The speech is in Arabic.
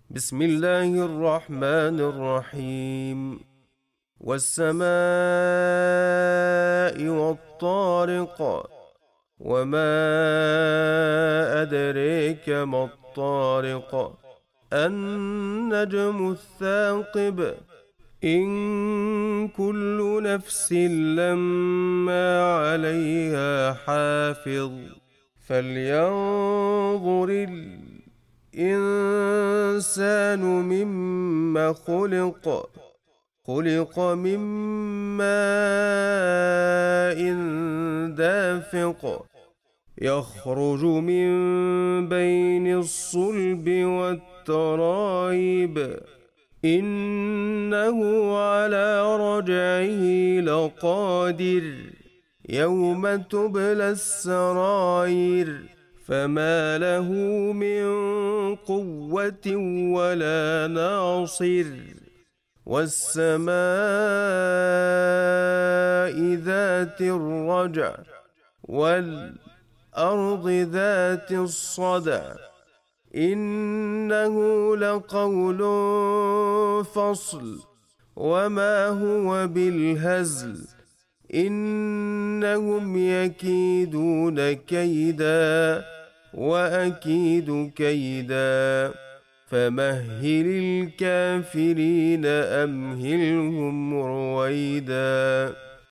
بسم الله الرحمن الرحيم. والسماء والطارق، وما أدريك ما الطارق، النجم الثاقب، إن كل نفس لما عليها حافظ، فلينظر الإنسان مما خلق. خلق من ماء دافق، يخرج من بين الصلب والترائب، إنه على رجعه لقادر، يوم تبلى السرائر، فما له من قوة ولا ناصر. والسماء ذات الرجع، والأرض ذات الصدع، إنه لقول فصل، وما هو بالهزل، إنهم يكيدون كيدا وأكيد كيدا، فمهل الكافرين أمهلهم رويدا.